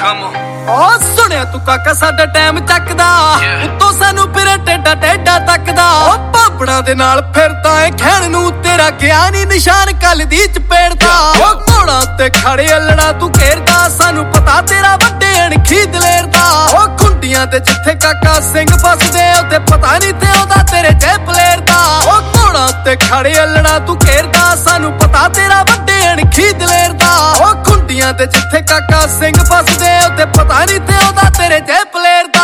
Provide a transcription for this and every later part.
सुनिया तू काका साडा टाइम चकदा उत्तों सानू फिर टेडा टेडा तकदा भाबड़ा दे नाल फिरदा ऐ खैण नू तेरा ज्ञानी निशान कल दी चपेड़दा घोड़ा उत्ते खड़े अल्लड़ा तू घेरदा सानू पता तेरा वड्डे अणखी दलेरदा खुंडियां ते जिथे काका सिंह फसदे उत्ते पता नहीं ते ओदा तेरे जय पलेरदा घोड़ा उत्ते खड़े अल्लड़ा तू घेरदा सानू पता तेरा वड्डे अणखी दलेरदा खुंडियां ते जिथे काका सिंह फसदे उत्ते पता नहीं ते ओदा तेरे जय पलेरदा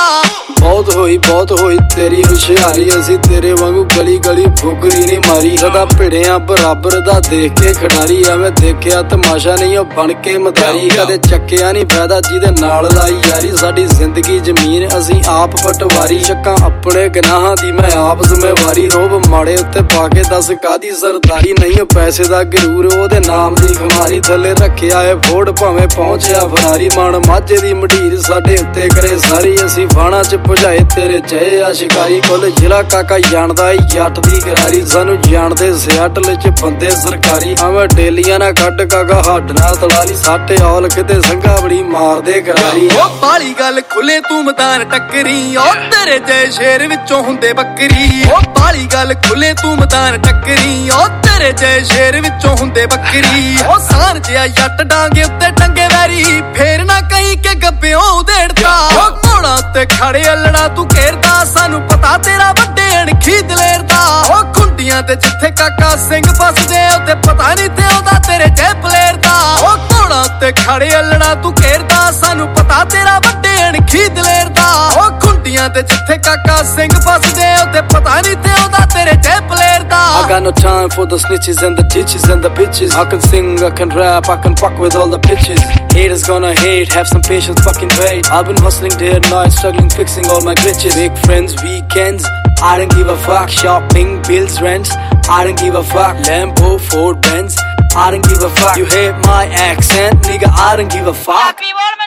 बहुत होई तेरी हुशियारी असी तेरे वांगू गली गली फुकरी नहीं मारी सदा भिड़िया बराबर दा देख के खिडारी एवें देखिया तमाशा नहीं ओ बन के मदारी कदे चक्किया नहीं फायदा जिदे नाल लाई यारी साडी जिंदगी जमीन असी आप पटवारी शक्कां अपने गुनाहां दी मैं आप जिम्मेवारी रोब माड़े उत्ते पाके दस कादी सरदारी नहीं ओ पैसे दा गरूर ओदे नाम दी खुमारी थले रखिया ए फोड़ भावें पहुंचिया फरारी मान माझे दी मढीर साडे उत्ते करे सारी असी फाणा च भुजाए तेरे जय आ शिकारी कुल जिला काका जानदा ऐ जट दी गरारी सानू जानदे सियाटल च बंदे सरकारी आवे डेलियां ना कट काका हड ना तलाली साटे औल किते संघा बड़ी मारदे करारी ओ बाली गल खुले तू मैदान टक्करी ओ तेरे जय शेर विचों हुंदे बकरी ओ बाली गल खुले तू मैदान टक्करी ओ तेरे जय शेर विचों हुंदे बकरी ओ सार जिया जट डांगे उत्ते टंगे वैरी फेर ना कहीं के गब्बियों उधेड़दा ओ घोड़ा उत्ते खड़े अल्लड़ा तू घेरदा सानू पता तेरा वड्डे अणखी दलेरदा ओ खुंडियां ते जिथे काका सिंह फसदे उत्ते पता नहीं ते ओदा तेरे जय पलेरदा ओ घोड़ा उत्ते खड़े अल्लड़ा तू घेरदा सानू पता तेरा वड्डे अणखी दलेरदा ओ खुंडियां ते जिथे काका सिंह फसदे उत्ते पता नहीं ते ओदा तेरे जय पलेरदा I got no time for the snitches and the ditches and the bitches. I can sing, I can rap, I can fuck with all the bitches. Haters gonna hate, have some patience, fucking wait. I've been hustling day and night, struggling, fixing all my glitches. Big friends, weekends, I don't give a fuck. Shopping, bills, rents, I don't give a fuck. Lambo, Ford, Benz, I don't give a fuck. You hate my accent, nigga, I don't give a fuck.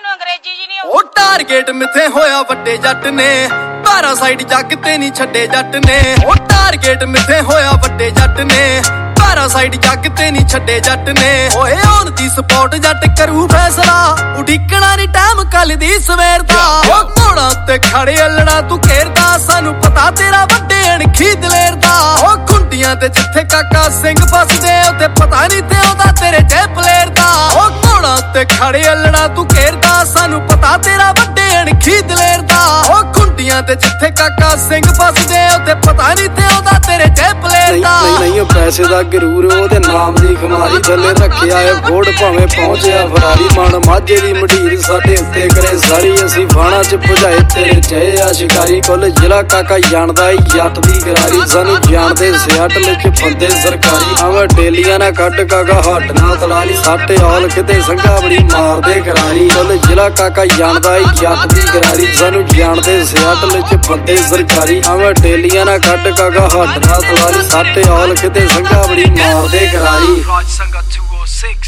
ओ target मिथे होया वड्डे जट ने parasite जग ते नहीं छड्डे जट ने ओ target मिथे होया वड्डे जट ने पैरासाइड जग ते नहीं छड्डे जट ने ओए ऑन दी स्पॉट जट करू फैसला उड़ीकना नहीं टाइम कल दी सवेर दा ओ घोड़ा उत्ते खड़े अल्लड़ा तू घेरदा सानू पता तेरा वड्डे अणखी दलेरदा ओ खुंडियां ते जिथे काका सिंह फसदे उत्ते पता नहीं ते ओदा तेरे जय पलेरदा ओ घोड़ा उत्ते खड़े अल्लड़ा तू घेरदा सानू पता तेरा वड्डे अणखी दलेरदा ओ खुंडियां ते जिथे काका सिंह फसदे उत्ते पता नहीं ते ओदा तेरे जय पलेरदा नहीं पैसे दा गरूर ओदे नाम दी खुमारी थले रखिया ए फोड़ भावें पहुंचिया फरारी मान माझे दी मढीर साडे उत्ते करे सारी असी फाणा च भुजाए तेरे जय आ शिकारी कुल जिला काका जानदा ऐ जट दी गरारी सानू जानदे सियाटल च बंदे सरकारी आवे डेलियां ना कट काका हड ना तलाली साटे औल किते संघा बड़ी मारदे करारी कुल जिला काका जानदा ऐ जट दी गरारी सानू जानदे सियाटल च बंदे सरकारी आवे डेलियां ना कट काका हड ना तलाली साटे औल किते संघा बड़ी मारदे करारी।